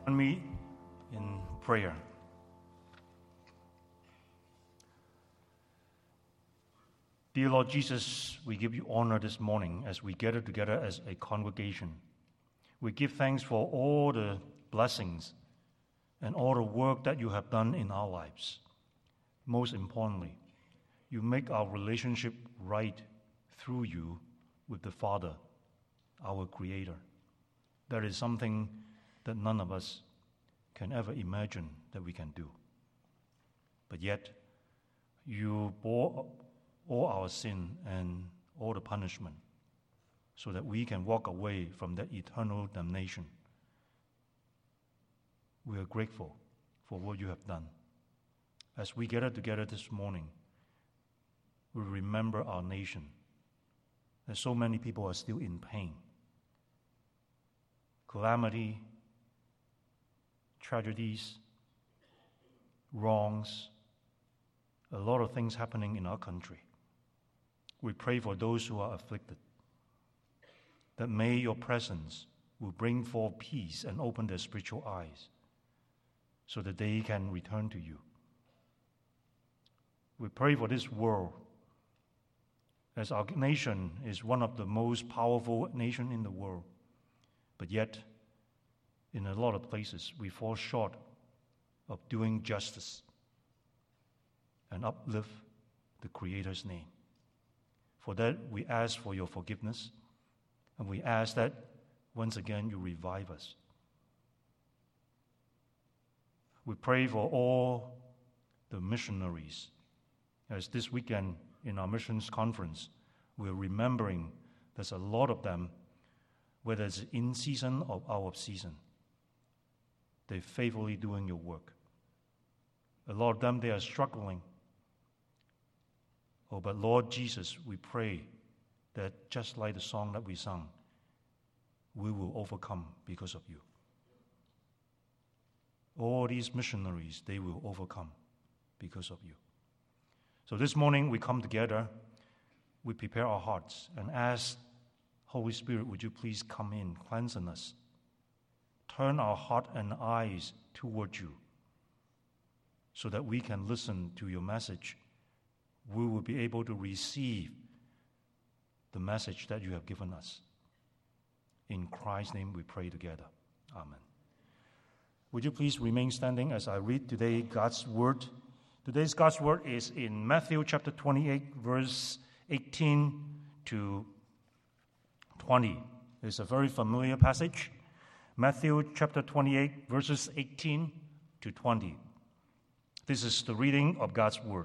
Join me in prayer. Dear Lord Jesus, we give you honor this morning as we gather together as a congregation. We give thanks for all the blessings and all the work that you have done in our lives. Most importantly, you make our relationship right through you with the Father, our Creator. That is something that none of us can ever imagine that we can do. But yet, you bore all our sin and all the punishment so that we can walk away from that eternal damnation. We are grateful for what you have done. As we gather together this morning, we remember our nation, that so many people are still in pain, calamity, tragedies, wrongs, a lot of things happening in our country. We pray for those who are afflicted, that may your presence will bring forth peace and open their spiritual eyes so that they can return to you. We pray for this world, as our nation is one of the most powerful nations in the world, but yet, in a lot of places, we fall short of doing justice and uplift the Creator's name. For that, we ask for your forgiveness, and we ask that, once again, you revive us. We pray for all the missionaries. As this weekend in our missions conference, we're remembering there's a lot of them, whether it's in season or out of season. They're faithfully doing your work. A lot of them, they are struggling. Oh, but Lord Jesus, we pray that just like the song that we sung, we will overcome because of you. All these missionaries, they will overcome because of you. So this morning we come together, we prepare our hearts and ask, Holy Spirit, would you please come in, cleanse us, turn our heart and eyes toward you so that we can listen to your message. We will be able to receive the message that you have given us. In Christ's name we pray together. Amen. Would you please remain standing as I read today God's word? Today's God's word is in Matthew chapter 28, verse 18 to 20. It's a very familiar passage. Matthew chapter 28, verses 18 to 20. This is the reading of God's word.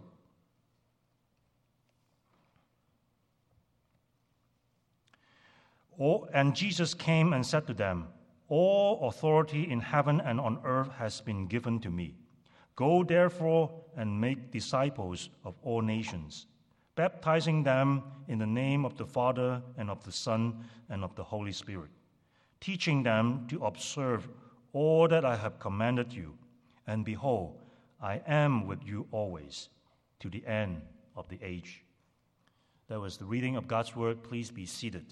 And Jesus came and said to them, all authority in heaven and on earth has been given to me. Go therefore and make disciples of all nations, baptizing them in the name of the Father and of the Son and of the Holy Spirit, teaching them to observe all that I have commanded you. And behold, I am with you always to the end of the age. That was the reading of God's word. Please be seated.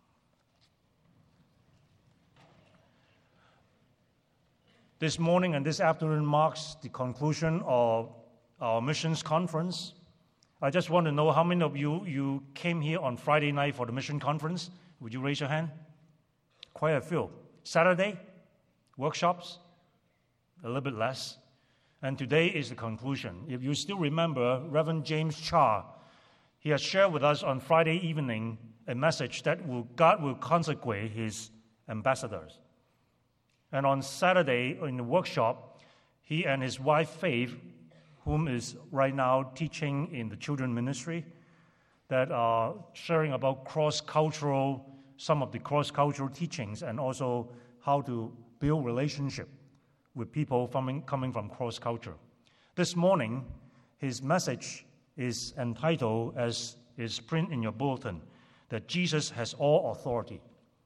This morning and this afternoon marks the conclusion of our missions conference. I just want to know how many of you came here on Friday night for the mission conference. Would you raise your hand? Quite a few. Saturday, workshops, a little bit less. And today is the conclusion. If you still remember, Reverend James Cha, he has shared with us on Friday evening a message that God will consecrate his ambassadors. And on Saturday in the workshop, he and his wife Faith, whom is right now teaching in the children ministry, that are sharing about some of the cross-cultural teachings and also how to build relationship with people coming from cross-culture. This morning, his message is entitled, as is printed in your bulletin, that Jesus has all authority.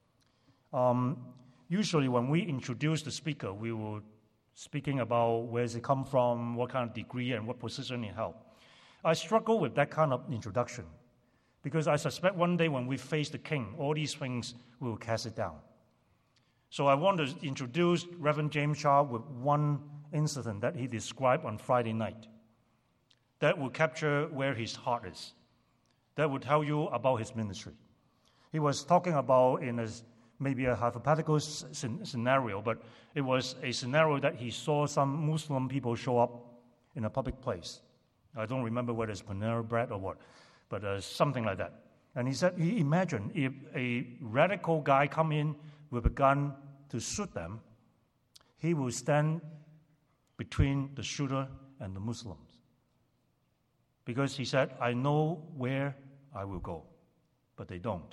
Usually when we introduce the speaker, we will speaking about where does he come from, what kind of degree, and what position he held. I struggle with that kind of introduction because I suspect one day when we face the King, all these things we will cast it down. So I want to introduce Reverend James Cha with one incident that he described on Friday night that will capture where his heart is, that will tell you about his ministry. He was talking about maybe a hypothetical scenario, but it was a scenario that he saw some Muslim people show up in a public place. I don't remember whether it's Panera Bread or what, but something like that. And he said he imagined if a radical guy come in with a gun to shoot them, he will stand between the shooter and the Muslims. Because he said, I know where I will go, but they don't.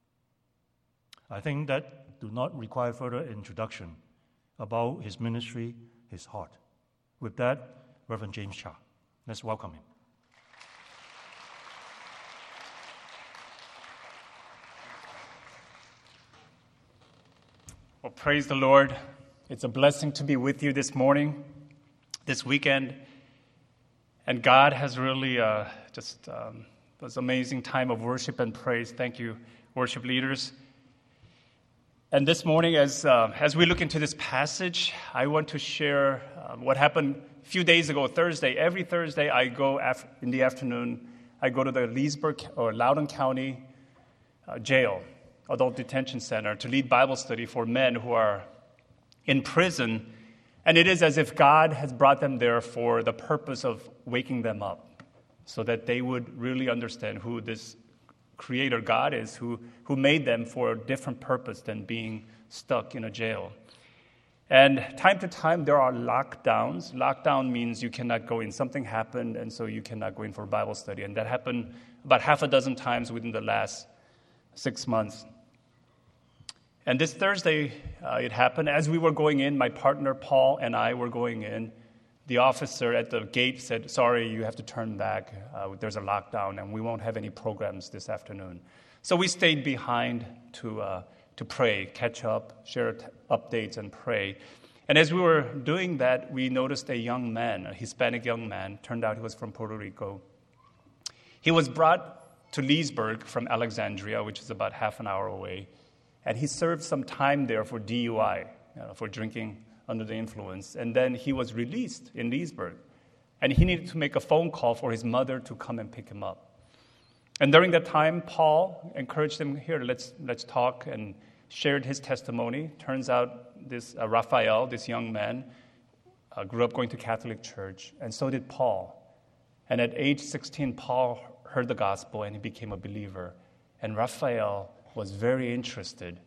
I think that do not require further introduction about his ministry, his heart. With that, Reverend James Cha. Let's welcome him. Well, praise the Lord. It's a blessing to be with you this morning, this weekend. And God has really was an amazing time of worship and praise. Thank you, worship leaders. And this morning, as we look into this passage, I want to share what happened a few days ago, Thursday. Every Thursday, I go in the afternoon, I go to the Leesburg or Loudoun County jail, adult detention center, to lead Bible study for men who are in prison. And it is as if God has brought them there for the purpose of waking them up so that they would really understand who this Creator God is, who made them for a different purpose than being stuck in a jail. And time to time, there are lockdowns. Lockdown means you cannot go in. Something happened, and so you cannot go in for Bible study. And that happened about half a dozen times within the last 6 months. And this Thursday, it happened. As we were going in, my partner Paul and I were going in. The officer at the gate said, sorry, you have to turn back. There's a lockdown, and we won't have any programs this afternoon. So we stayed behind to pray, catch up, share updates, and pray. And as we were doing that, we noticed a young man, a Hispanic young man. Turned out he was from Puerto Rico. He was brought to Leesburg from Alexandria, which is about half an hour away. And he served some time there for DUI, for drinking under the influence. And then he was released in Leesburg. And he needed to make a phone call for his mother to come and pick him up. And during that time, Paul encouraged him, here, let's talk, and shared his testimony. Turns out this Raphael, this young man, grew up going to Catholic church, and so did Paul. And at age 16, Paul heard the gospel, and he became a believer. And Raphael was very interested.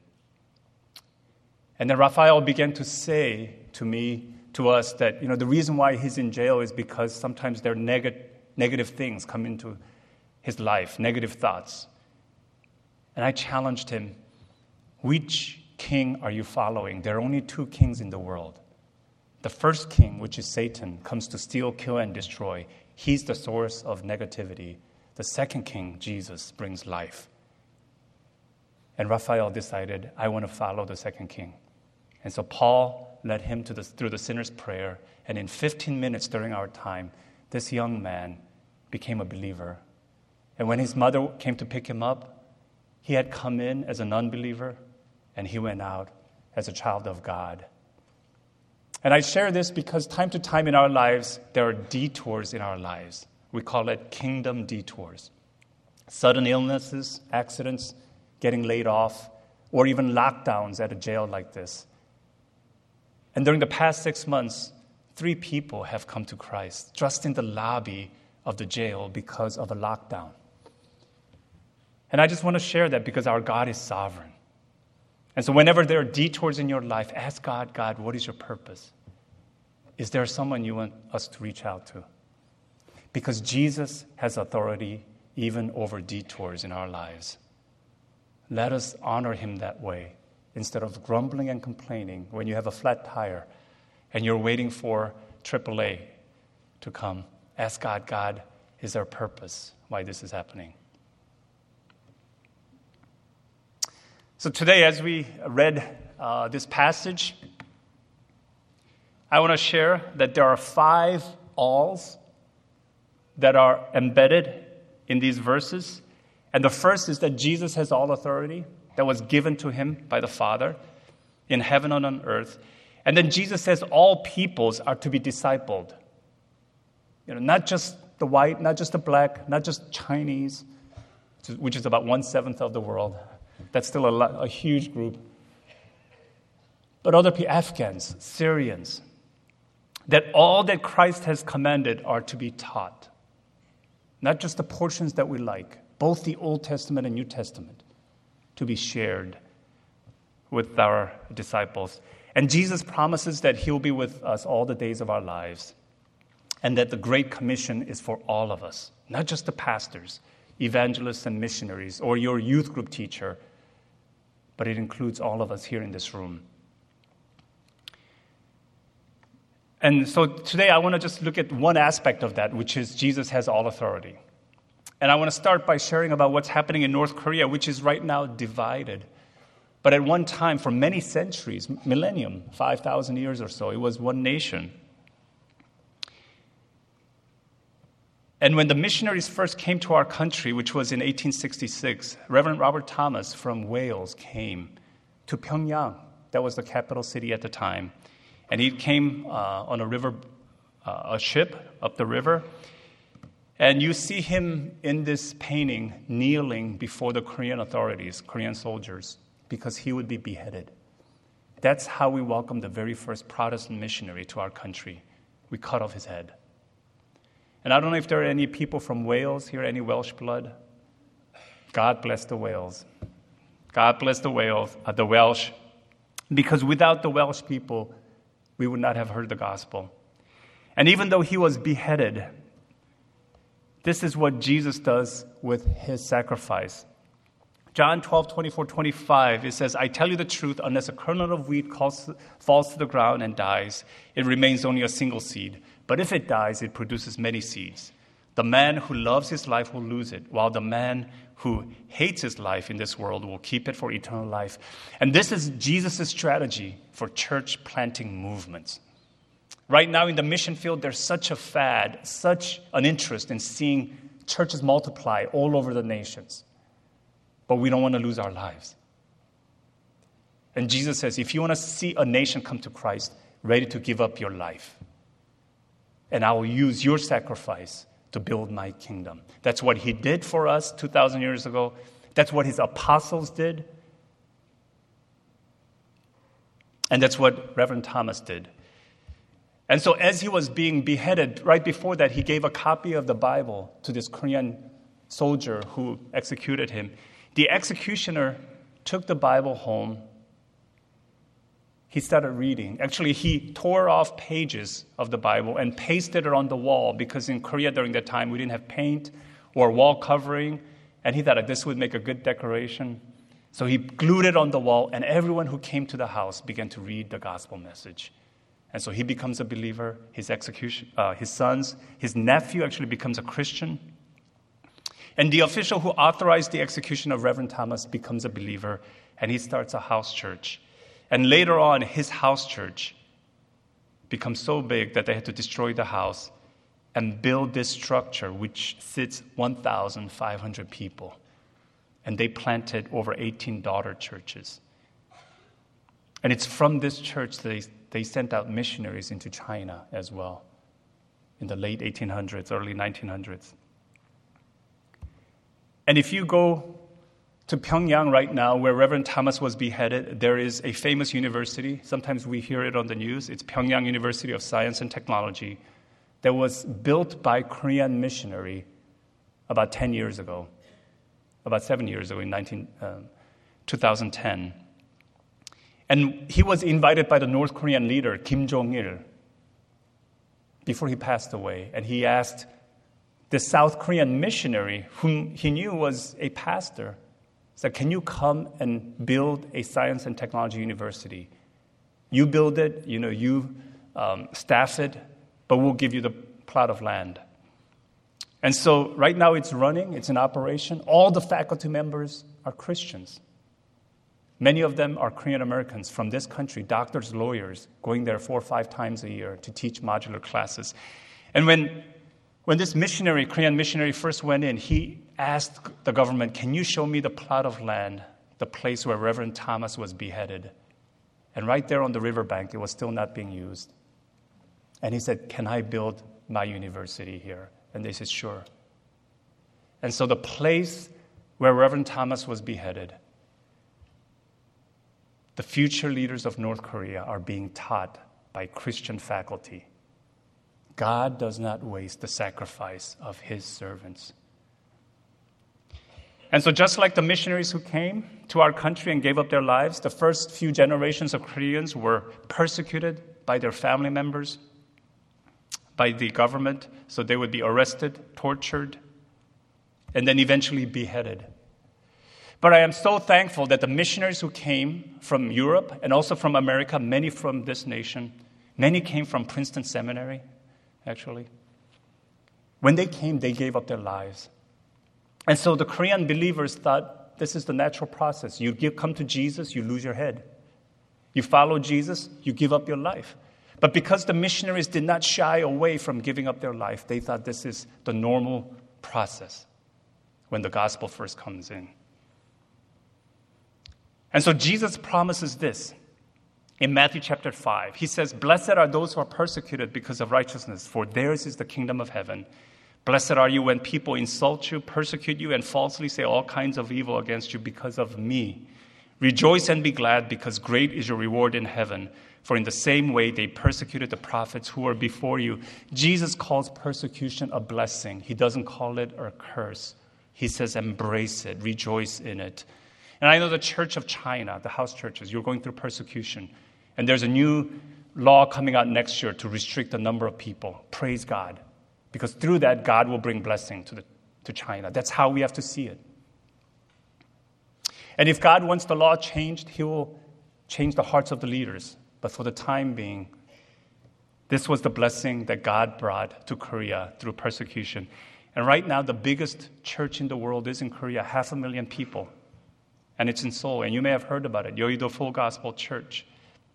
And then Raphael began to say to us that, the reason why he's in jail is because sometimes there are negative things come into his life, negative thoughts. And I challenged him, which king are you following? There are only two kings in the world. The first king, which is Satan, comes to steal, kill, and destroy. He's the source of negativity. The second king, Jesus, brings life. And Raphael decided, I want to follow the second king. And so Paul led him through the sinner's prayer. And in 15 minutes during our time, this young man became a believer. And when his mother came to pick him up, he had come in as an unbeliever, and he went out as a child of God. And I share this because time to time in our lives, there are detours in our lives. We call it kingdom detours. Sudden illnesses, accidents, getting laid off, or even lockdowns at a jail like this. And during the past 6 months, 3 people have come to Christ just in the lobby of the jail because of a lockdown. And I just want to share that because our God is sovereign. And so whenever there are detours in your life, ask God, God, what is your purpose? Is there someone you want us to reach out to? Because Jesus has authority even over detours in our lives. Let us honor him that way instead of grumbling and complaining when you have a flat tire and you're waiting for AAA to come. Ask God, God, is there a purpose why this is happening? So today, as we read this passage, I want to share that there are 5 alls that are embedded in these verses. And the first is that Jesus has all authority that was given to him by the Father. in heaven and on earth. And then Jesus says all peoples are to be discipled. Not just the white, not just the black, not just Chinese, which is about 1/7 of the world. That's still a huge group. But other people, Afghans, Syrians, that all that Christ has commanded are to be taught. Not just the portions that we like, both the Old Testament and New Testament, to be shared with our disciples. And Jesus promises that He'll be with us all the days of our lives, and that the Great Commission is for all of us, not just the pastors, evangelists, and missionaries, or your youth group teacher, but it includes all of us here in this room. And so today I want to just look at one aspect of that, which is Jesus has all authority. And I want to start by sharing about what's happening in North Korea, which is right now divided. But at one time, for many centuries, millennium, 5,000 years or so, it was one nation. And when the missionaries first came to our country, which was in 1866, Reverend Robert Thomas from Wales came to Pyongyang. That was the capital city at the time. And he came on a ship up the river. And you see him in this painting kneeling before the Korean authorities, Korean soldiers, because he would be beheaded. That's how we welcomed the very first Protestant missionary to our country. We cut off his head. And I don't know if there are any people from Wales here, any Welsh blood. God bless the Wales. God bless the Welsh. Because without the Welsh people, we would not have heard the gospel. And even though he was beheaded, this is what Jesus does with his sacrifice. John 12:24-25, it says, I tell you the truth, unless a kernel of wheat falls to the ground and dies, it remains only a single seed. But if it dies, it produces many seeds. The man who loves his life will lose it, while the man who hates his life in this world will keep it for eternal life. And this is Jesus' strategy for church planting movements. Right now in the mission field, there's such a fad, such an interest in seeing churches multiply all over the nations. But we don't want to lose our lives. And Jesus says, if you want to see a nation come to Christ, ready to give up your life, and I will use your sacrifice to build my kingdom. That's what he did for us 2,000 years ago. That's what his apostles did. And that's what Reverend Thomas did. And so as he was being beheaded, right before that, he gave a copy of the Bible to this Korean soldier who executed him. The executioner took the Bible home. He started reading. Actually, he tore off pages of the Bible and pasted it on the wall, because in Korea during that time, we didn't have paint or wall covering. And he thought this would make a good decoration. So he glued it on the wall, and everyone who came to the house began to read the gospel message. And so he becomes a believer. His sons, his nephew actually becomes a Christian. And the official who authorized the execution of Reverend Thomas becomes a believer, and he starts a house church. And later on, his house church becomes so big that they had to destroy the house and build this structure, which sits 1,500 people. And they planted over 18 daughter churches. And it's from this church that they sent out missionaries into China as well in the late 1800s, early 1900s. And if you go to Pyongyang right now, where Reverend Thomas was beheaded, there is a famous university. Sometimes we hear it on the news. It's Pyongyang University of Science and Technology, that was built by Korean missionary about 10 years ago, about 7 years ago in 2010. And he was invited by the North Korean leader, Kim Jong-il, before he passed away. And he asked the South Korean missionary, whom he knew was a pastor, said, can you come and build a science and technology university? You build it, you staff it, but we'll give you the plot of land. And so right now it's running, it's in operation. All the faculty members are Christians. Many of them are Korean Americans from this country, doctors, lawyers, going there 4 or 5 times a year to teach modular classes. And when this missionary, Korean missionary, first went in, he asked the government, can you show me the plot of land, the place where Reverend Thomas was beheaded? And right there on the riverbank, it was still not being used. And he said, can I build my university here? And they said, sure. And so the place where Reverend Thomas was beheaded, the future leaders of North Korea are being taught by Christian faculty. God does not waste the sacrifice of his servants. And so just like the missionaries who came to our country and gave up their lives, the first few generations of Koreans were persecuted by their family members, by the government, so they would be arrested, tortured, and then eventually beheaded. But I am so thankful that the missionaries who came from Europe and also from America, many from this nation, many came from Princeton Seminary, actually. When they came, they gave up their lives. And so the Korean believers thought this is the natural process. You come to Jesus, you lose your head. You follow Jesus, you give up your life. But because the missionaries did not shy away from giving up their life, they thought this is the normal process when the gospel first comes in. And so Jesus promises this in Matthew chapter 5. He says, blessed are those who are persecuted because of righteousness, for theirs is the kingdom of heaven. Blessed are you when people insult you, persecute you, and falsely say all kinds of evil against you because of me. Rejoice and be glad, because great is your reward in heaven. For in the same way they persecuted the prophets who were before you. Jesus calls persecution a blessing. He doesn't call it a curse. He says embrace it, rejoice in it. And I know the Church of China, the house churches, you're going through persecution. And there's a new law coming out next year to restrict the number of people. Praise God. Because through that, God will bring blessing to China. That's how we have to see it. And if God wants the law changed, he will change the hearts of the leaders. But for the time being, this was the blessing that God brought to Korea through persecution. And right now, the biggest church in the world is in Korea, 500,000 people. And it's in Seoul. And you may have heard about it, Yeouido Full Gospel Church.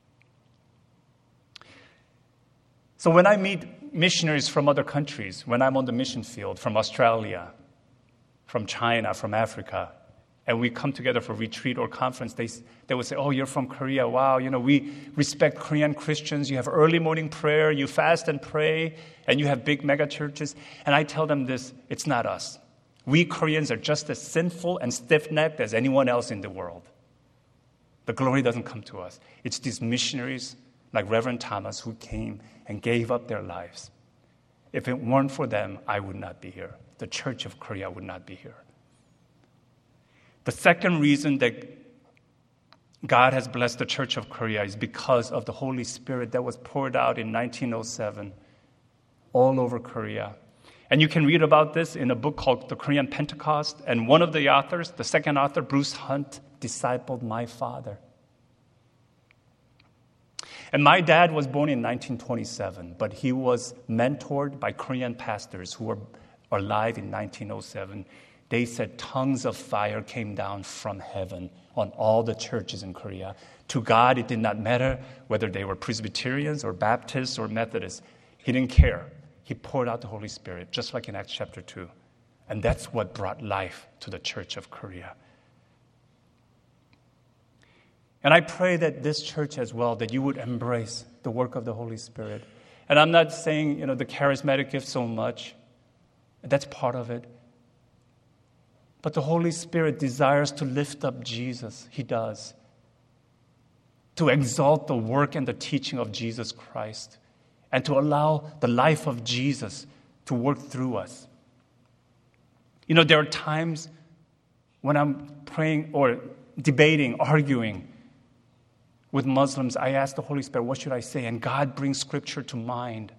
So when I meet missionaries from other countries, when I'm on the mission field, from Australia, from China, from Africa, and we come together for retreat or conference, they would say, oh, you're from Korea. Wow, we respect Korean Christians. You have early morning prayer, you fast and pray, and you have big mega churches. And I tell them this, it's not us. We Koreans are just as sinful and stiff-necked as anyone else in the world. The glory doesn't come to us. It's these missionaries like Reverend Thomas who came and gave up their lives. If it weren't for them, I would not be here. The Church of Korea would not be here. The second reason that God has blessed the Church of Korea is because of the Holy Spirit that was poured out in 1907 all over Korea. And you can read about this in a book called The Korean Pentecost. And one of the authors, the second author, Bruce Hunt, discipled my father. And my dad was born in 1927, but he was mentored by Korean pastors who were alive in 1907. They said tongues of fire came down from heaven on all the churches in Korea. To God, it did not matter whether they were Presbyterians or Baptists or Methodists. He didn't care. He poured out the Holy Spirit, just like in Acts chapter 2. And that's what brought life to the Church of Korea. And I pray that this church as well, that you would embrace the work of the Holy Spirit. And I'm not saying, the charismatic gift so much. That's part of it. But the Holy Spirit desires to lift up Jesus. He does. To exalt the work and the teaching of Jesus Christ. And to allow the life of Jesus to work through us. There are times when I'm praying or debating, arguing with Muslims, I ask the Holy Spirit, what should I say? And God brings scripture to mind.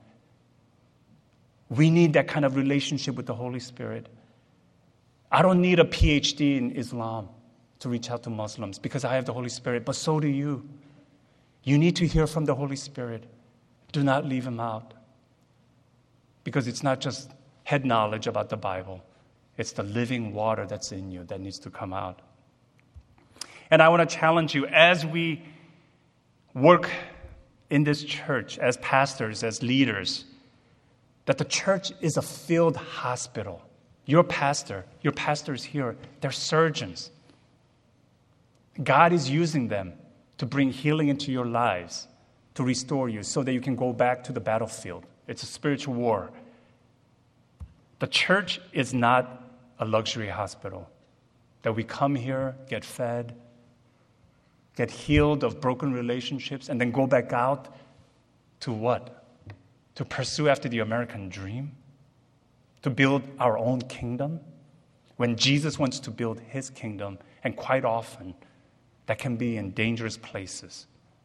We need that kind of relationship with the Holy Spirit. I don't need a PhD in Islam to reach out to Muslims because I have the Holy Spirit, but so do you. You need to hear from the Holy Spirit. Do not leave him out. Because it's not just head knowledge about the Bible. It's the living water that's in you that needs to come out. And I want to challenge you as we work in this church as pastors, as leaders, that the church is a field hospital. Your pastors here, they're surgeons. God is using them to bring healing into your lives, to restore you so that you can go back to the battlefield. It's a spiritual war. The church is not a luxury hospital that we come here, get fed, get healed of broken relationships, and then go back out to what? To pursue after the American dream? To build our own kingdom? When Jesus wants to build his kingdom, and quite often that can be in dangerous places.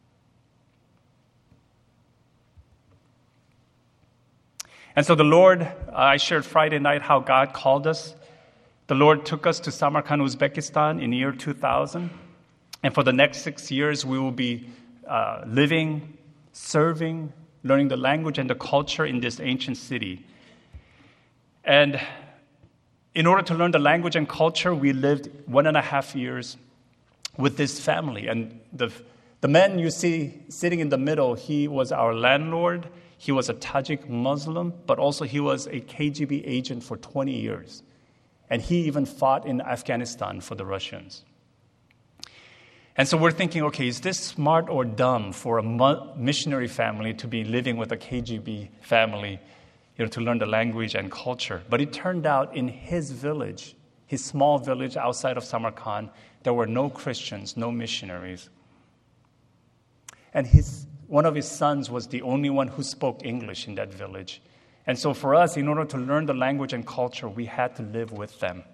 And so the Lord, I shared Friday night how God called us. The Lord took us to Samarkand, Uzbekistan in the year 2000. And for the next 6 years, we will be living, serving, learning the language and the culture in this ancient city. And in order to learn the language and culture, we lived 1.5 years with this family. And the man you see sitting in the middle, he was our landlord. He was a Tajik Muslim, but also he was a KGB agent for 20 years. And he even fought in Afghanistan for the Russians. And so we're thinking, okay, is this smart or dumb for a missionary family to be living with a KGB family, to learn the language and culture? But it turned out in his village, his small village outside of Samarkand, there were no Christians, no missionaries. And one of his sons was the only one who spoke English in that village. And so for us, in order to learn the language and culture, we had to live with them.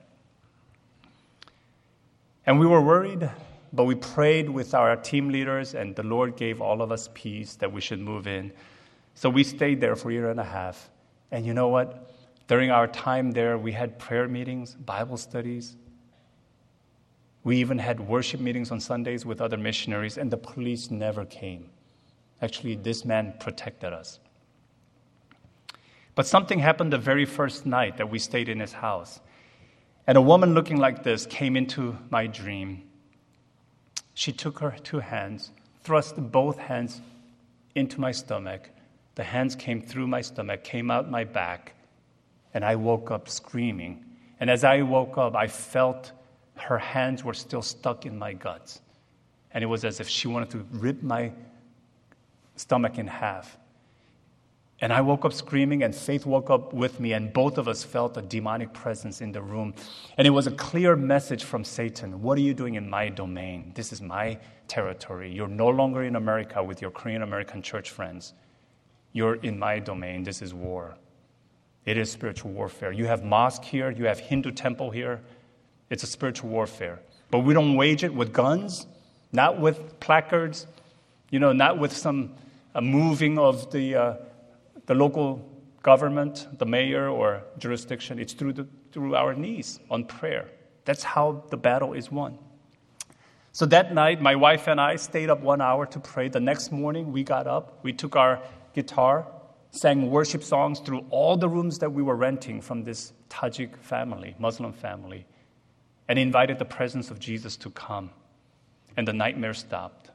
And we were worried, but we prayed with our team leaders, and the Lord gave all of us peace that we should move in. So we stayed there for 1.5 years. And you know what? During our time there, we had prayer meetings, Bible studies. We even had worship meetings on Sundays with other missionaries, and the police never came. Actually, this man protected us. But something happened the very first night that we stayed in his house. And a woman looking like this came into my dream. She took her 2 hands, thrust both hands into my stomach. The hands came through my stomach, came out my back, and I woke up screaming. And as I woke up, I felt her hands were still stuck in my guts. And it was as if she wanted to rip my stomach in half. And I woke up screaming, and Faith woke up with me, and both of us felt a demonic presence in the room. And it was a clear message from Satan. What are you doing in my domain? This is my territory. You're no longer in America with your Korean American church friends. You're in my domain. This is war. It is spiritual warfare. You have mosque here. You have Hindu temple here. It's a spiritual warfare. But we don't wage it with guns, not with placards, not with some moving of the local government, the mayor or jurisdiction. It's through our knees on prayer. That's how the battle is won. So that night, my wife and I stayed up 1 hour to pray. The next morning, we got up. We took our guitar, sang worship songs through all the rooms that we were renting from this Tajik family, Muslim family, and invited the presence of Jesus to come. And the nightmare stopped.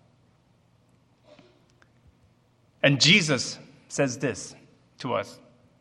And Jesus says this to us.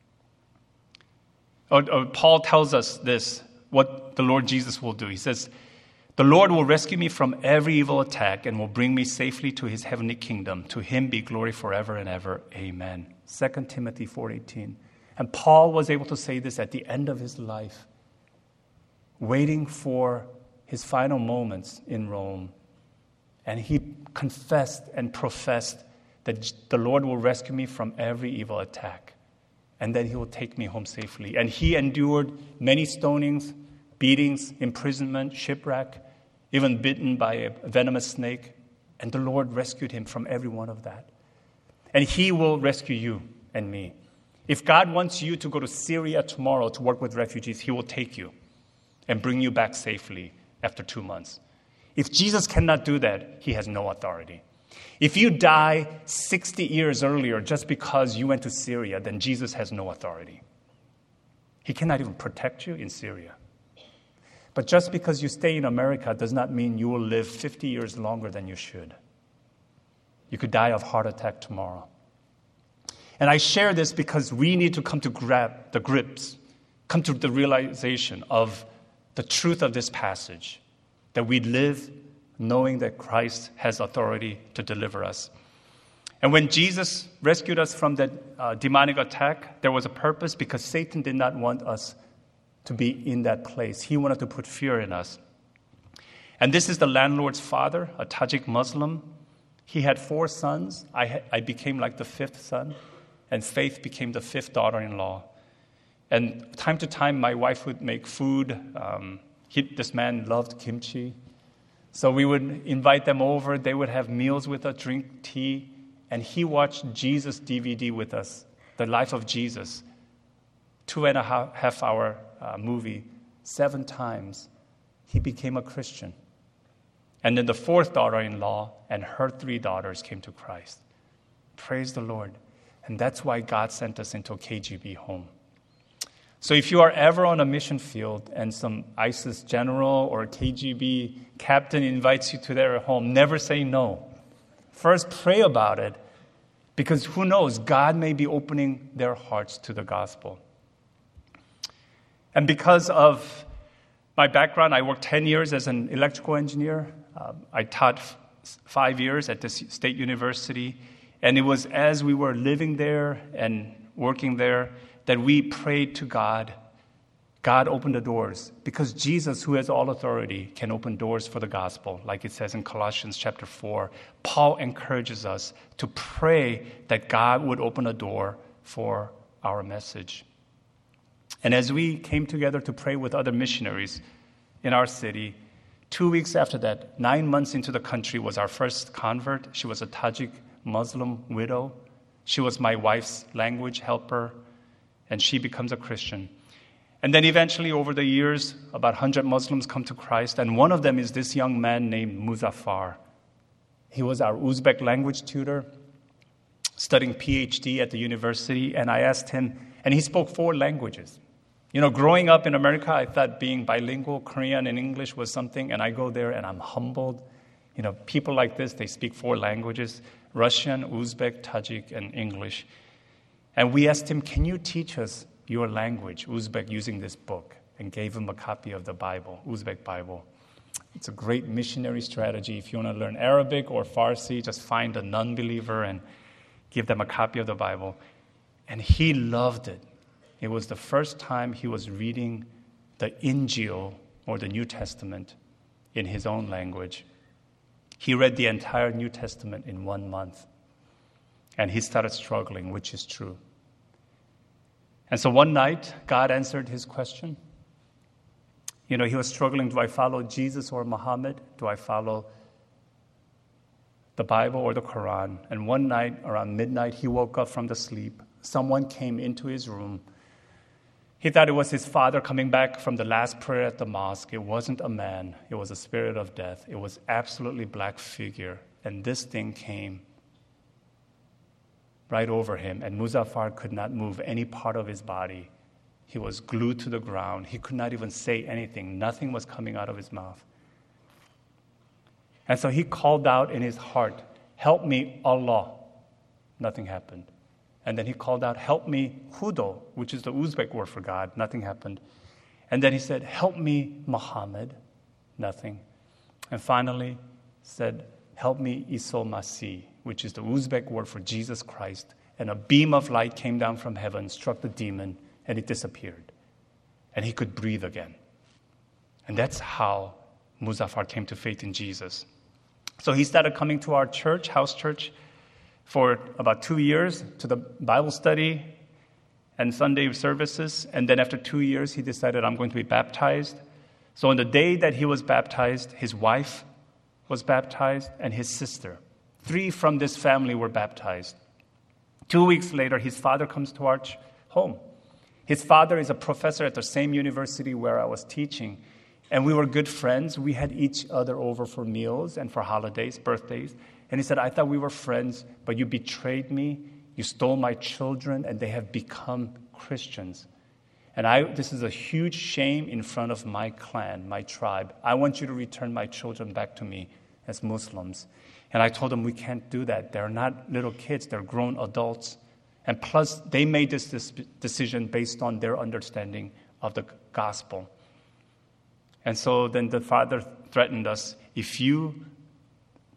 Paul tells us this, what the Lord Jesus will do. He says, "The Lord will rescue me from every evil attack and will bring me safely to his heavenly kingdom. To him be glory forever and ever. Amen." 2 Timothy 4:18. And Paul was able to say this at the end of his life, waiting for his final moments in Rome. And he confessed and professed that the Lord will rescue me from every evil attack, and that he will take me home safely. And he endured many stonings, beatings, imprisonment, shipwreck, even bitten by a venomous snake, and the Lord rescued him from every one of that. And he will rescue you and me. If God wants you to go to Syria tomorrow to work with refugees, he will take you and bring you back safely after 2 months. If Jesus cannot do that, he has no authority. If you die 60 years earlier just because you went to Syria, then Jesus has no authority. He cannot even protect you in Syria. But just because you stay in America does not mean you will live 50 years longer than you should. You could die of heart attack tomorrow. And I share this because we need to come to come to the realization of the truth of this passage, that we live knowing that Christ has authority to deliver us. And when Jesus rescued us from that demonic attack, there was a purpose, because Satan did not want us to be in that place. He wanted to put fear in us. And this is the landlord's father, a Tajik Muslim. He had 4 sons. I became like the 5th son, and Faith became the 5th daughter-in-law. And time to time, my wife would make food. This man loved kimchi. So we would invite them over. They would have meals with us, drink tea. And he watched Jesus DVD with us, The Life of Jesus, 2.5-hour movie, 7 times. He became a Christian. And then the 4th daughter-in-law and her 3 daughters came to Christ. Praise the Lord. And that's why God sent us into a KGB home. So if you are ever on a mission field and some ISIS general or KGB captain invites you to their home, never say no. First, pray about it, because who knows, God may be opening their hearts to the gospel. And because of my background, I worked 10 years as an electrical engineer. I taught 5 years at the State University. And it was as we were living there and working there that we prayed to God. God opened the doors, because Jesus, who has all authority, can open doors for the gospel. Like it says in Colossians chapter 4, Paul encourages us to pray that God would open a door for our message. And as we came together to pray with other missionaries in our city, 2 weeks after that, 9 months into the country, was our first convert. She was a Tajik Muslim widow. She was my wife's language helper, and she becomes a Christian. And then eventually, over the years, about 100 Muslims come to Christ, and one of them is this young man named Muzaffar. He was our Uzbek language tutor, studying PhD at the university, and I asked him, and he spoke 4 languages. You know, growing up in America, I thought being bilingual, Korean and English, was something, and I go there and I'm humbled. You know, people like this, they speak 4 languages, Russian, Uzbek, Tajik, and English. And we asked him, can you teach us your language, Uzbek, using this book? And gave him a copy of the Bible, Uzbek Bible. It's a great missionary strategy. If you want to learn Arabic or Farsi, just find a non-believer and give them a copy of the Bible. And he loved it. It was the first time he was reading the Injil, or the New Testament, in his own language. He read the entire New Testament in 1 month. And he started struggling, which is true. And so one night, God answered his question. You know, he was struggling, do I follow Jesus or Muhammad? Do I follow the Bible or the Quran? And one night, around midnight, he woke up from the sleep. Someone came into his room. He thought it was his father coming back from the last prayer at the mosque. It wasn't a man. It was a spirit of death. It was absolutely black figure. And this thing came right over him. And Muzaffar could not move any part of his body. He was glued to the ground. He could not even say anything. Nothing was coming out of his mouth. And so he called out in his heart, help me, Allah. Nothing happened. And then he called out, help me, Hudo, which is the Uzbek word for God. Nothing happened. And then he said, help me, Muhammad. Nothing. And finally said, help me, Isa Masih, which is the Uzbek word for Jesus Christ. And a beam of light came down from heaven, struck the demon, and it disappeared. And he could breathe again. And that's how Muzaffar came to faith in Jesus. So he started coming to our church, house church, for about 2 years, to the Bible study and Sunday services. And then after 2 years, he decided, I'm going to be baptized. So on the day that he was baptized, his wife was baptized and his sister. 3 from this family were baptized. 2 weeks later, his father comes to our home. His father is a professor at the same university where I was teaching. And we were good friends. We had each other over for meals and for holidays, birthdays. And he said, I thought we were friends, but you betrayed me, you stole my children, and they have become Christians. And this is a huge shame in front of my clan, my tribe. I want you to return my children back to me as Muslims. And I told him, we can't do that. They're not little kids, they're grown adults. And plus, they made this decision based on their understanding of the gospel. And so then the father threatened us, if you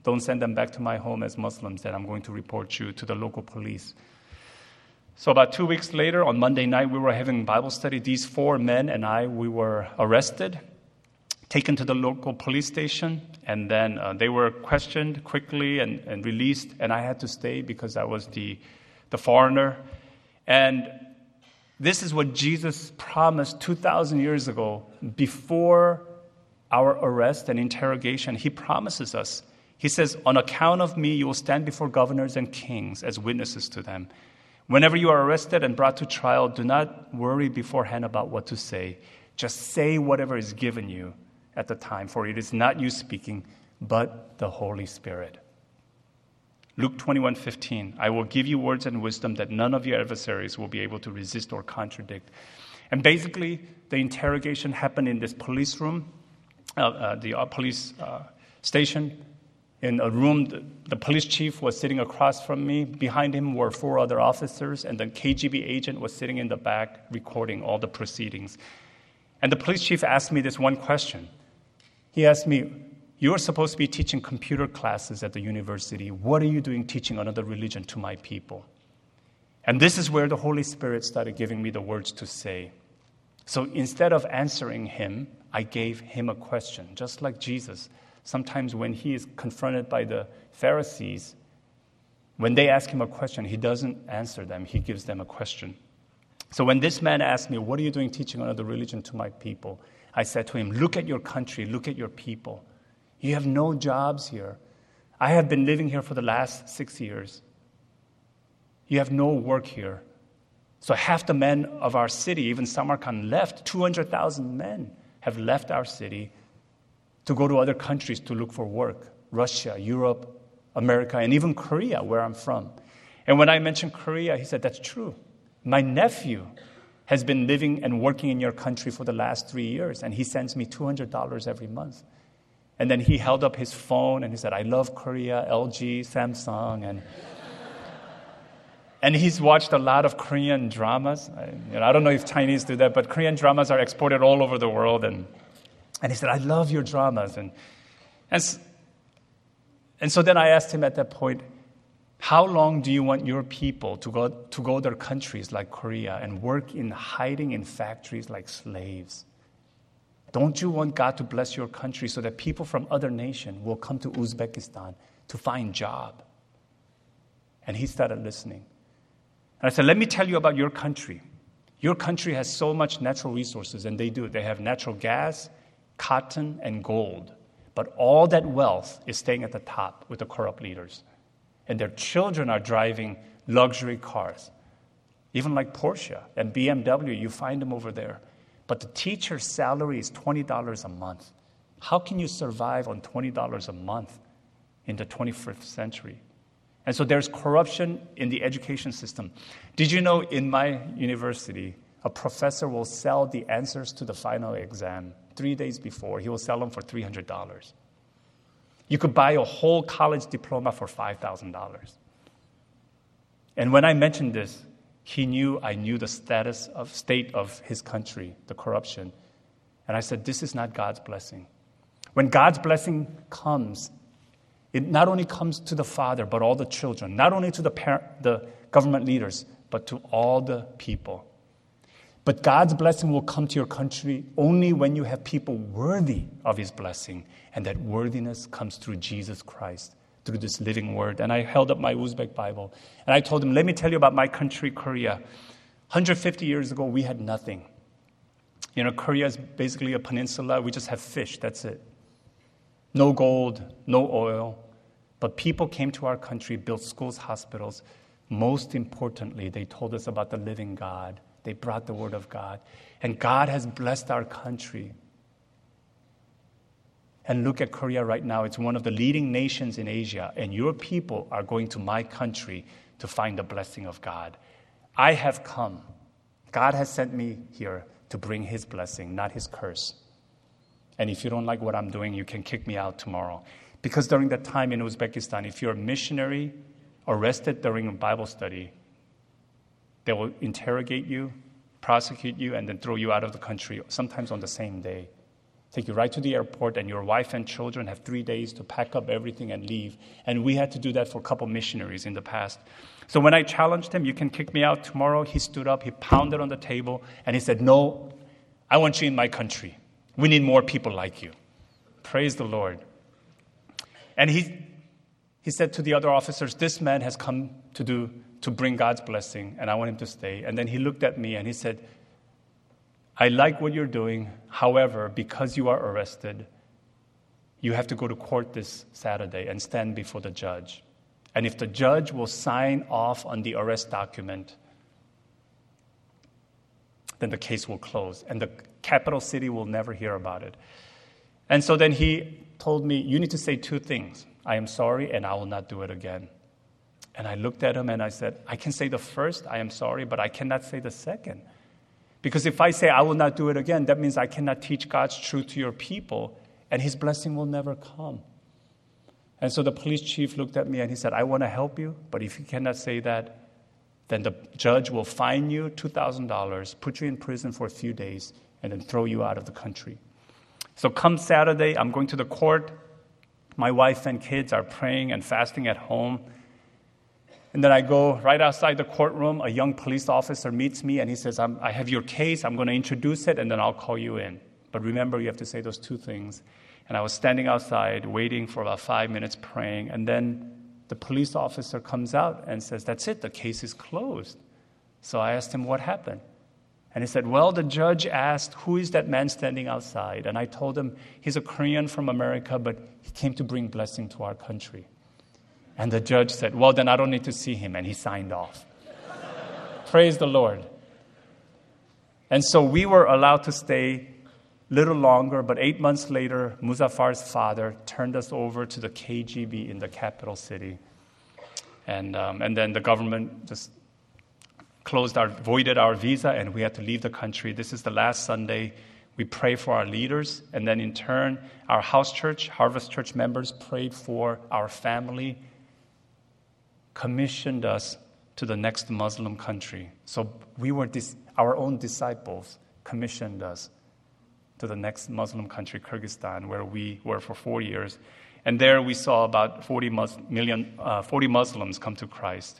Don't send them back to my home as Muslims, and I'm going to report you to the local police. So about 2 weeks later, on Monday night, we were having Bible study. These 4 men and I, we were arrested, taken to the local police station, and then they were questioned quickly and released, and I had to stay because I was the foreigner. And this is what Jesus promised 2,000 years ago before our arrest and interrogation. He promises us. He says, on account of me, you will stand before governors and kings as witnesses to them. Whenever you are arrested and brought to trial, do not worry beforehand about what to say. Just say whatever is given you at the time, for it is not you speaking, but the Holy Spirit. Luke 21:15, I will give you words and wisdom that none of your adversaries will be able to resist or contradict. And basically, the interrogation happened in this police room, the police station. In a room, the police chief was sitting across from me. Behind him were 4 other officers, and the KGB agent was sitting in the back recording all the proceedings. And the police chief asked me this one question. He asked me, you are supposed to be teaching computer classes at the university. What are you doing teaching another religion to my people? And this is where the Holy Spirit started giving me the words to say. So instead of answering him, I gave him a question, just like Jesus. Sometimes when he is confronted by the Pharisees, when they ask him a question, he doesn't answer them. He gives them a question. So when this man asked me, what are you doing teaching another religion to my people? I said to him, look at your country, look at your people. You have no jobs here. I have been living here for the last 6 years. You have no work here. So half the men of our city, even Samarkand, left. 200,000 men have left our city to go to other countries to look for work. Russia, Europe, America, and even Korea, where I'm from. And when I mentioned Korea, he said, that's true. My nephew has been living and working in your country for the last 3 years, and he sends me $200 every month. And then he held up his phone and he said, I love Korea, LG, Samsung, and he's watched a lot of Korean dramas. I don't know if Chinese do that, but Korean dramas are exported all over the world. And he said, I love your dramas. And so then I asked him at that point, how long do you want your people to go to their countries like Korea and work in hiding in factories like slaves? Don't you want God to bless your country so that people from other nations will come to Uzbekistan to find job? And he started listening. And I said, let me tell you about your country. Your country has so much natural resources, and they do. They have natural gas, cotton, and gold. But all that wealth is staying at the top with the corrupt leaders. And their children are driving luxury cars, even like Porsche and BMW. You find them over there. But the teacher's salary is $20 a month. How can you survive on $20 a month in the 21st century? And so there's corruption in the education system. Did you know in my university, a professor will sell the answers to the final exam 3 days before? He will sell them for $300. You could buy a whole college diploma for $5,000. And when I mentioned this, he knew I knew the state of his country, the corruption. And I said, this is not God's blessing. When God's blessing comes, it not only comes to the father, but all the children, not only to the government leaders, but to all the people. But God's blessing will come to your country only when you have people worthy of his blessing. And that worthiness comes through Jesus Christ, through this living word. And I held up my Uzbek Bible, and I told him, let me tell you about my country, Korea. 150 years ago, we had nothing. You know, Korea is basically a peninsula. We just have fish, that's it. No gold, no oil. But people came to our country, built schools, hospitals. Most importantly, they told us about the living God. They brought the word of God. And God has blessed our country. And look at Korea right now. It's one of the leading nations in Asia. And your people are going to my country to find the blessing of God. I have come. God has sent me here to bring his blessing, not his curse. And if you don't like what I'm doing, you can kick me out tomorrow. Because during that time in Uzbekistan, if you're a missionary arrested during a Bible study, they will interrogate you, prosecute you, and then throw you out of the country, sometimes on the same day. take you right to the airport, and your wife and children have 3 days to pack up everything and leave. And we had to do that for a couple missionaries in the past. So when I challenged him, you can kick me out tomorrow, he stood up, he pounded on the table, and he said, no, I want you in my country. We need more people like you. Praise the Lord. And he said to the other officers, this man has come to bring God's blessing, and I want him to stay. And then he looked at me and he said, I like what you're doing. However, because you are arrested, you have to go to court this Saturday and stand before the judge. And if the judge will sign off on the arrest document, then the case will close, and the capital city will never hear about it. And so then he told me, you need to say 2 things. I am sorry, and I will not do it again. And I looked at him and I said, I can say the first, I am sorry, but I cannot say the second. Because if I say I will not do it again, that means I cannot teach God's truth to your people, and his blessing will never come. And so the police chief looked at me and he said, I want to help you, but if you cannot say that, then the judge will fine you $2,000, put you in prison for a few days, and then throw you out of the country. So come Saturday, I'm going to the court. My wife and kids are praying and fasting at home. And then I go right outside the courtroom. A young police officer meets me, and he says, I have your case. I'm going to introduce it, and then I'll call you in. But remember, you have to say those 2 things. And I was standing outside waiting for about 5 minutes praying, and then the police officer comes out and says, that's it, the case is closed. So I asked him what happened. And he said, well, the judge asked, who is that man standing outside? And I told him, he's a Korean from America, but he came to bring blessing to our country. And the judge said, well, then I don't need to see him. And he signed off. Praise the Lord. And so we were allowed to stay little longer, but 8 months later, Muzaffar's father turned us over to the KGB in the capital city. And then the government just voided our visa, and we had to leave the country. This is the last Sunday. We pray for our leaders, and then in turn, our house church, Harvest Church members prayed for our family, commissioned us to the next Muslim country. So we were our own disciples commissioned us to the next Muslim country, Kyrgyzstan, where we were for 4 years. And there we saw about 40 Muslims come to Christ.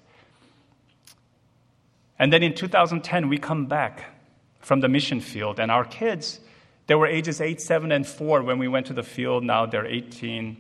And then in 2010, we come back from the mission field. And our kids, they were ages 8, 7, and 4 when we went to the field. Now they're 18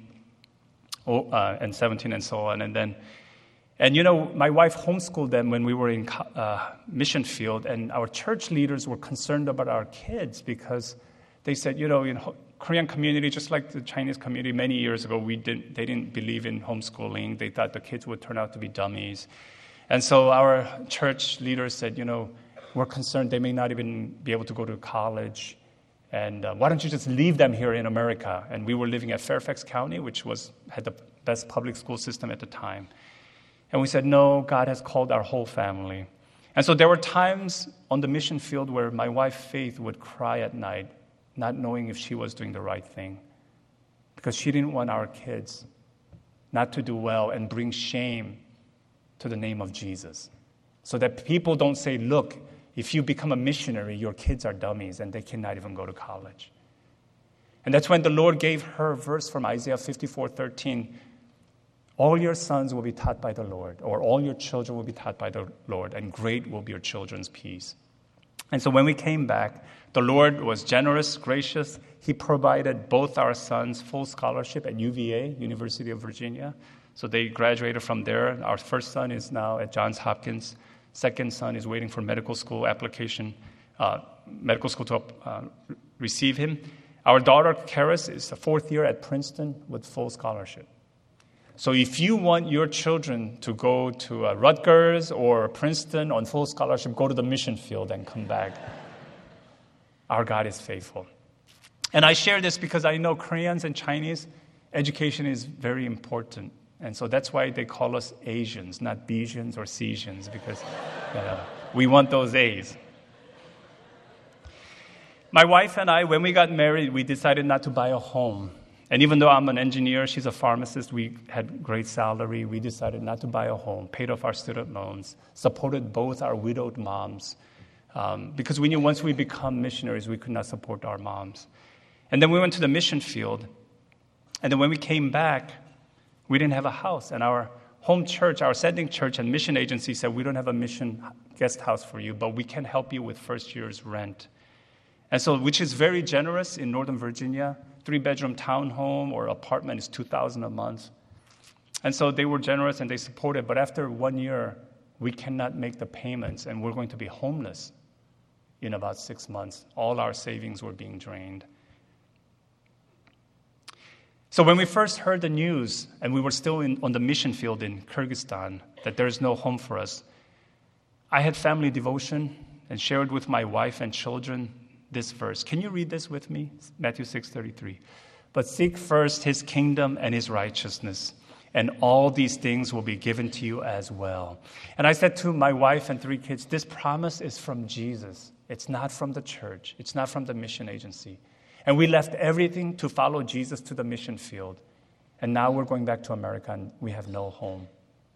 and 17 and so on. And you know, my wife homeschooled them when we were in mission field. And our church leaders were concerned about our kids because they said, you know, in Korean community, just like the Chinese community many years ago, they didn't believe in homeschooling. They thought the kids would turn out to be dummies. And so our church leaders said, you know, we're concerned they may not even be able to go to college. And why don't you just leave them here in America? And we were living at Fairfax County, which had the best public school system at the time. And we said, no, God has called our whole family. And so there were times on the mission field where my wife, Faith, would cry at night, not knowing if she was doing the right thing, because she didn't want our kids not to do well and bring shame to the name of Jesus, so that people don't say, look, if you become a missionary, your kids are dummies and they cannot even go to college. And that's when the Lord gave her a verse from Isaiah 54:13. All your sons will be taught by the Lord, or all your children will be taught by the Lord, and great will be your children's peace. And so when we came back, the Lord was generous, gracious. He provided both our sons full scholarship at UVA, University of Virginia. So they graduated from there. Our first son is now at Johns Hopkins. Second son is waiting for medical school application, medical school to receive him. Our daughter, Karis, is a 4th year at Princeton with full scholarship. So if you want your children to go to Rutgers or Princeton on full scholarship, go to the mission field and come back. Our God is faithful. And I share this because I know Koreans and Chinese, education is very important. And so that's why they call us Asians, not Besians or Cesians, because we want those A's. My wife and I, when we got married, we decided not to buy a home. And even though I'm an engineer, she's a pharmacist, we had great salary. We decided not to buy a home, paid off our student loans, supported both our widowed moms, because we knew once we become missionaries, we could not support our moms. And then we went to the mission field. And then when we came back, we didn't have a house. And our home church, our sending church and mission agency said, we don't have a mission guest house for you, but we can help you with first year's rent. And so, which is very generous in Northern Virginia. 3-bedroom townhome or apartment is $2,000 a month. And so they were generous and they supported. But after 1 year, we cannot make the payments and we're going to be homeless in about 6 months. All our savings were being drained. So when we first heard the news, and we were still on the mission field in Kyrgyzstan, that there's no home for us, I had family devotion and shared with my wife and children this verse. Can you read this with me? Matthew 6:33. But seek first his kingdom and his righteousness, and all these things will be given to you as well. And I said to my wife and 3 kids, this promise is from Jesus. It's not from the church. It's not from the mission agency. And we left everything to follow Jesus to the mission field. And now we're going back to America and we have no home.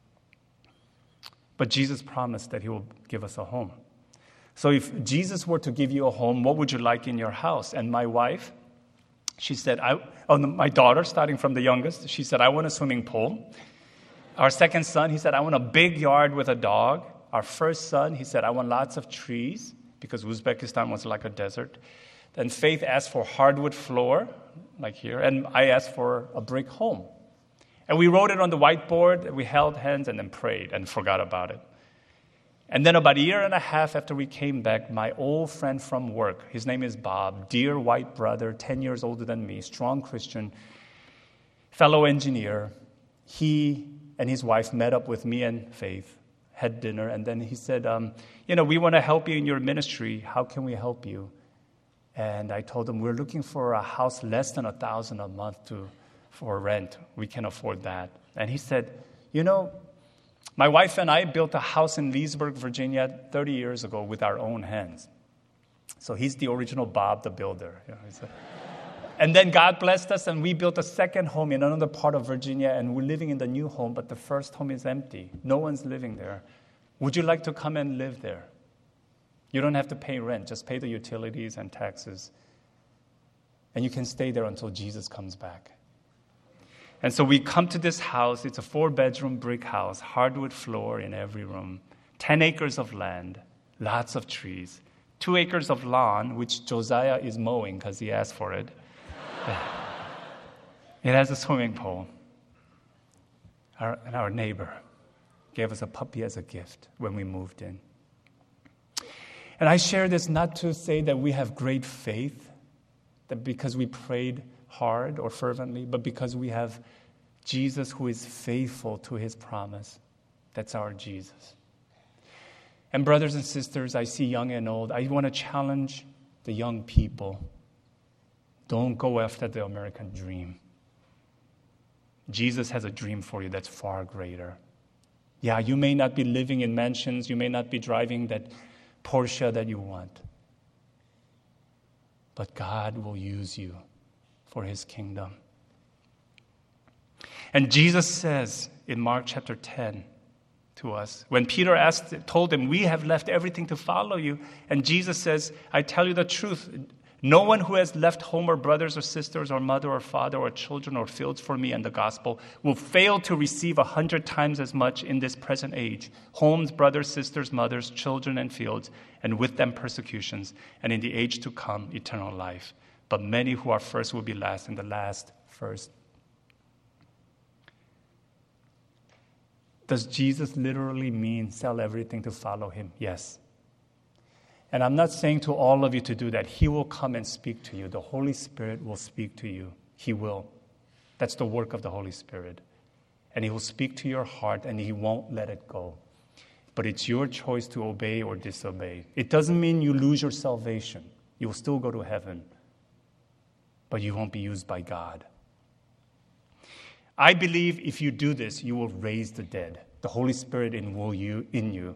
But Jesus promised that he will give us a home. So if Jesus were to give you a home, what would you like in your house? And my wife, she said, my daughter, starting from the youngest, she said, I want a swimming pool. Our second son, he said, I want a big yard with a dog. Our first son, he said, I want lots of trees because Uzbekistan was like a desert. Then Faith asked for hardwood floor, like here, and I asked for a brick home. And we wrote it on the whiteboard, we held hands and then prayed and forgot about it. And then about 1.5 years after we came back, my old friend from work, his name is Bob, dear white brother, 10 years older than me, strong Christian, fellow engineer, he and his wife met up with me and Faith, had dinner, and then he said, we want to help you in your ministry. How can we help you? And I told him, we're looking for a house less than $1,000 a month for rent. We can afford that. And he said, my wife and I built a house in Leesburg, Virginia 30 years ago with our own hands. So he's the original Bob the builder. And then God blessed us and we built a second home in another part of Virginia and we're living in the new home, but the first home is empty. No one's living there. Would you like to come and live there? You don't have to pay rent, just pay the utilities and taxes. And you can stay there until Jesus comes back. And so we come to this house. It's a 4-bedroom brick house, hardwood floor in every room, 10 acres of land, lots of trees, 2 acres of lawn, which Josiah is mowing because he asked for it. It has a swimming pool. And our neighbor gave us a puppy as a gift when we moved in. And I share this not to say that we have great faith, that because we prayed hard or fervently, but because we have Jesus who is faithful to his promise. That's our Jesus. And brothers and sisters, I see young and old. I want to challenge the young people. Don't go after the American dream. Jesus has a dream for you that's far greater. Yeah, you may not be living in mansions. You may not be driving that Porsche that you want. But God will use you for his kingdom. And Jesus says in Mark chapter 10 to us, when Peter told him, we have left everything to follow you. And Jesus says, I tell you the truth, no one who has left home or brothers or sisters or mother or father or children or fields for me and the gospel will fail to receive 100 times as much in this present age. Homes, brothers, sisters, mothers, children, and fields, and with them persecutions, and in the age to come, eternal life. But many who are first will be last, and the last first. Does Jesus literally mean sell everything to follow him? Yes. And I'm not saying to all of you to do that. He will come and speak to you. The Holy Spirit will speak to you. He will. That's the work of the Holy Spirit. And he will speak to your heart and he won't let it go. But it's your choice to obey or disobey. It doesn't mean you lose your salvation. You will still go to heaven. But you won't be used by God. I believe if you do this, you will raise the dead. The Holy Spirit in you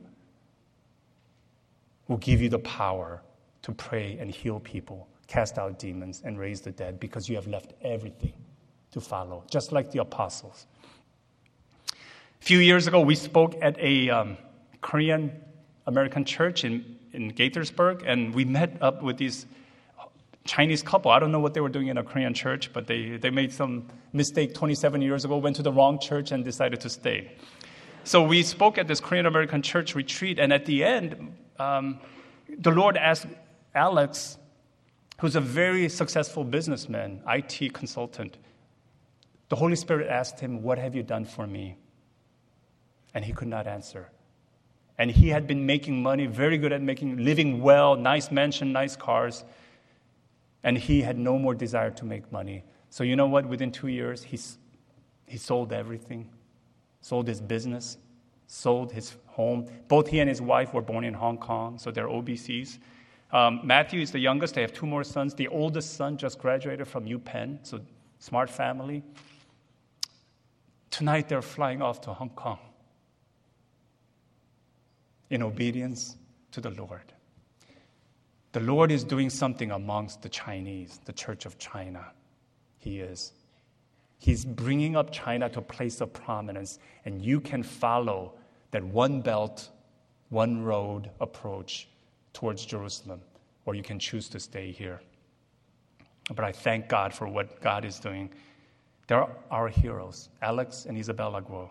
will give you the power to pray and heal people, cast out demons, and raise the dead because you have left everything to follow, just like the apostles. A few years ago, we spoke at a Korean American church in Gaithersburg, and we met up with these Chinese couple. I don't know what they were doing in a Korean church, but they made some mistake 27 years ago, went to the wrong church and decided to stay. So we spoke at this Korean American church retreat, and at the end, the Lord asked Alex, who's a very successful businessman, IT consultant, the Holy Spirit asked him, "What have you done for me?" And he could not answer. And he had been making money, very good at living well, nice mansion, nice cars. And he had no more desire to make money. So you know what? Within 2 years, he sold everything, sold his business, sold his home. Both he and his wife were born in Hong Kong, so they're OBCs. Matthew is the youngest. They have 2 more sons. The oldest son just graduated from UPenn, so smart family. Tonight, they're flying off to Hong Kong in obedience to the Lord. The Lord is doing something amongst the Chinese, the Church of China. He is. He's bringing up China to a place of prominence, and you can follow that one belt, one road approach towards Jerusalem, or you can choose to stay here. But I thank God for what God is doing. They're our heroes, Alex and Isabella Guo.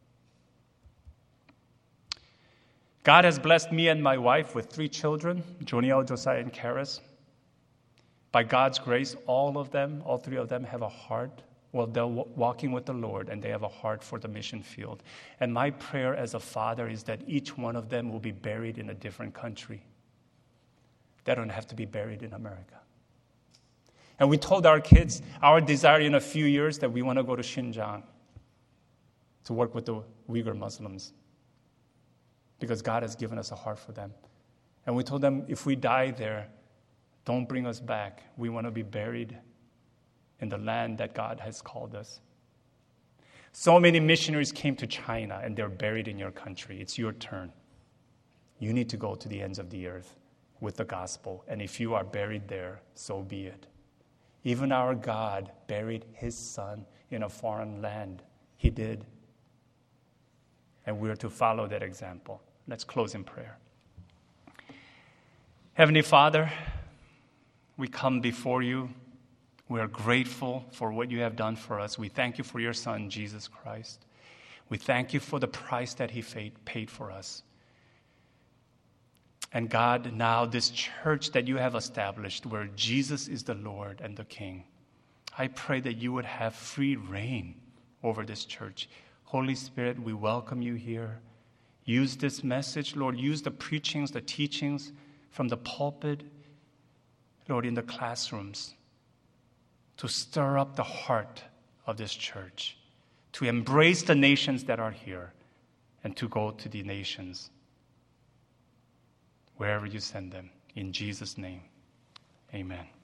God has blessed me and my wife with 3 children, Joniel, Josiah, and Karis. By God's grace, all 3 of them have a heart. Well, they're walking with the Lord, and they have a heart for the mission field. And my prayer as a father is that each one of them will be buried in a different country. They don't have to be buried in America. And we told our kids our desire in a few years that we want to go to Xinjiang to work with the Uyghur Muslims, because God has given us a heart for them. And we told them, if we die there, don't bring us back. We want to be buried in the land that God has called us. So many missionaries came to China, and they're buried in your country. It's your turn. You need to go to the ends of the earth with the gospel. And if you are buried there, so be it. Even our God buried his son in a foreign land. He did. And we're to follow that example. Let's close in prayer. Heavenly Father, we come before you. We are grateful for what you have done for us. We thank you for your Son, Jesus Christ. We thank you for the price that he paid for us. And God, now this church that you have established, where Jesus is the Lord and the King, I pray that you would have free reign over this church. Holy Spirit, we welcome you here. Use this message, Lord. Use the preachings, the teachings from the pulpit, Lord, in the classrooms, to stir up the heart of this church, to embrace the nations that are here, and to go to the nations wherever you send them. In Jesus' name, amen.